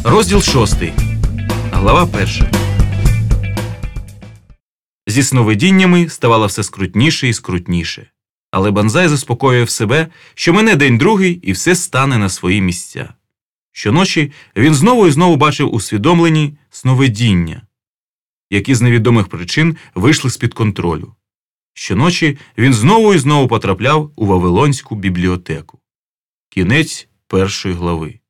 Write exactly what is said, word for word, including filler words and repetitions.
Розділ шостий. Глава перша. Зі сновидіннями ставало все скрутніше і скрутніше. Але Банзай заспокоював себе, що мине день другий і все стане на свої місця. Щоночі він знову і знову бачив усвідомлені сновидіння, які з невідомих причин вийшли з-під контролю. Щоночі він знову і знову потрапляв у Вавилонську бібліотеку. Кінець першої глави.